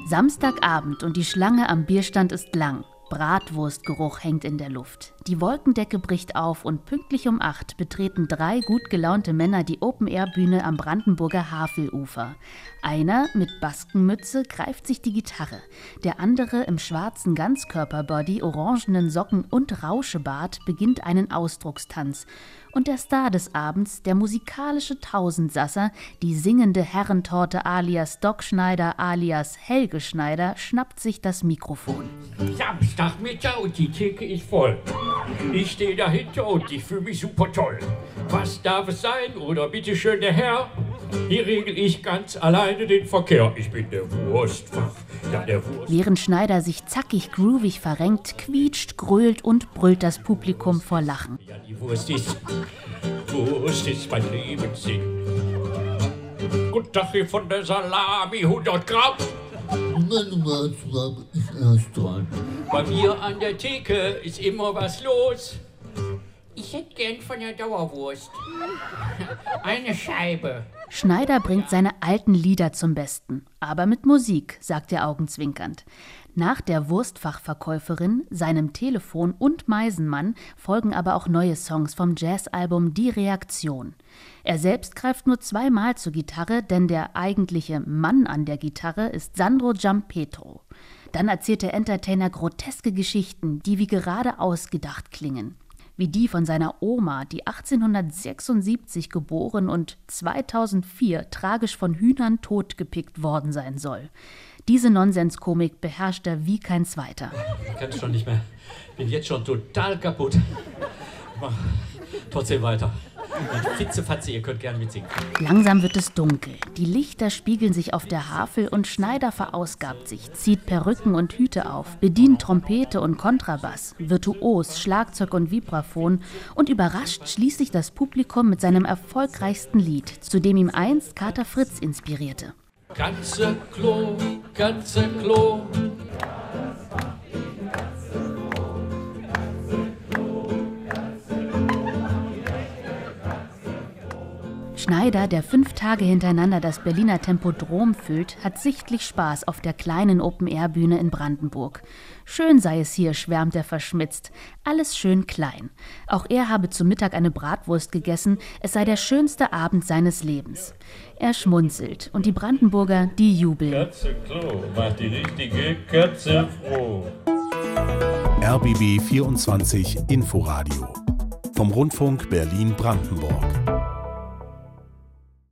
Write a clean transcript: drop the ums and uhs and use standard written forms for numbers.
Samstagabend und die Schlange am Bierstand ist lang. Bratwurstgeruch hängt in der Luft. Die Wolkendecke bricht auf und pünktlich um 8 betreten 3 gut gelaunte Männer die Open-Air-Bühne am Brandenburger Havelufer. Einer mit Baskenmütze greift sich die Gitarre. Der andere im schwarzen Ganzkörperbody, orangenen Socken und Rauschebart beginnt einen Ausdruckstanz. Und der Star des Abends, der musikalische Tausendsasser, die singende Herrentorte alias Doc Schneider alias Helge Schneider, schnappt sich das Mikrofon. Samstagmittag und die Theke ist voll. Ich stehe dahinter und ich fühle mich super toll. Was darf es sein? Oder bitteschön der Herr? Hier regel ich ganz alleine den Verkehr. Ich bin der Wurstfach. Ja, der Wurst. Während Schneider sich zackig groovig verrenkt, quietscht, grölt und brüllt das Publikum vor Lachen. Ja, die Wurst ist mein Lebenssinn. Guten Tag hier von der Salami, 100 Gramm. Bei mir an der Theke ist immer was los. Ich hätte gern von der Dauerwurst eine Scheibe. Schneider bringt seine alten Lieder zum Besten, aber mit Musik, sagt er augenzwinkernd. Nach der Wurstfachverkäuferin, seinem Telefon und Meisenmann folgen aber auch neue Songs vom Jazzalbum Die Reaktion. Er selbst greift nur 2-mal zur Gitarre, denn der eigentliche Mann an der Gitarre ist Sandro Giampetro. Dann erzählt der Entertainer groteske Geschichten, die wie gerade ausgedacht klingen. Wie die von seiner Oma, die 1876 geboren und 2004 tragisch von Hühnern totgepickt worden sein soll. Diese Nonsenskomik beherrscht er wie kein zweiter. Ich kann es schon nicht mehr. Bin jetzt schon total kaputt. Mach trotzdem weiter. Und Fitzefatze, ihr könnt gern mitsingen. Langsam wird es dunkel. Die Lichter spiegeln sich auf der Havel und Schneider verausgabt sich, zieht Perücken und Hüte auf, bedient Trompete und Kontrabass, virtuos, Schlagzeug und Vibraphon und überrascht schließlich das Publikum mit seinem erfolgreichsten Lied, zu dem ihm einst Kater Fritz inspirierte. Katze-Klo, Katze-Klo. Schneider, der 5 Tage hintereinander das Berliner Tempodrom füllt, hat sichtlich Spaß auf der kleinen Open-Air-Bühne in Brandenburg. Schön sei es hier, schwärmt er verschmitzt. Alles schön klein. Auch er habe zu Mittag eine Bratwurst gegessen, es sei der schönste Abend seines Lebens. Er schmunzelt und die Brandenburger, die jubeln. Katze-Klo macht die richtige Katze froh. RBB 24 Inforadio vom Rundfunk Berlin-Brandenburg.